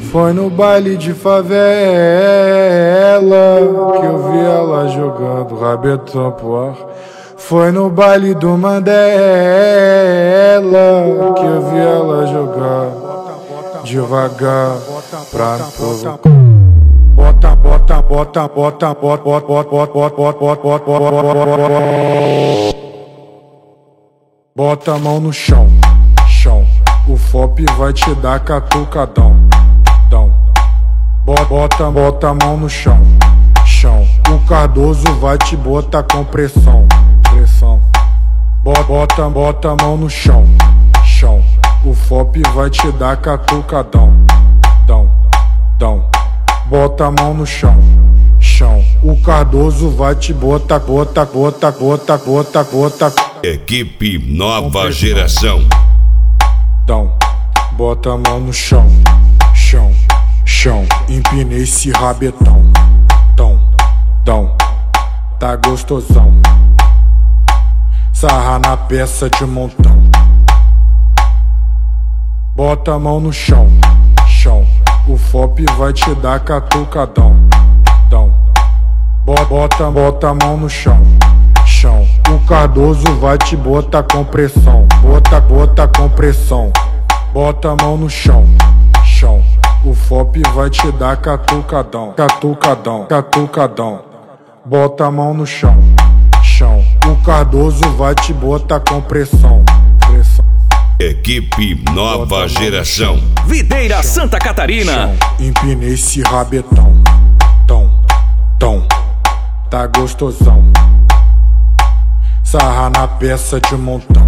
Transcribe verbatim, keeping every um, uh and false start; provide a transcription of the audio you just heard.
Foi no baile de favela que eu vi ela jogando rabetão pro ar. Foi no baile do Mandela que eu vi ela jogar devagar pra me provocar. Bota, bota, bota, bota, bota, bota, bota, bota, bota, bota, bota, bota a mão no chão, chão. O F O P vai te dar catucadão, dão. Bota, bota a mão no chão, chão. O Cardoso vai te botar com pressão, pressão. Bota, bota a mão no chão, chão. O F O P vai te dar catucadão, dão, dão. Bota a mão no chão, chão. O Cardoso vai te botar, bota, bota, bota, bota, bota. Equipe Nova Geração. Dão, bota a mão no chão, chão, chão. Empinei esse rabetão, dão, dão. Tá gostosão. Sarra na peça de montão. Bota a mão no chão, chão. O F O P vai te dar catucadão, dão. Bota, bota a mão no chão, chão. O Cardoso vai te botar com pressão. Bota, bota com pressão. Bota a mão no chão, chão. O F O P vai te dar catucadão, catucadão, catucadão. Bota a mão no chão, chão. O Cardoso vai te botar com pressão, pressão. Equipe Nova Geração. Videira, Santa Catarina. Chão. Empinei esse rabetão, tão, tão. Tá gostosão. Sarra na peça de montão.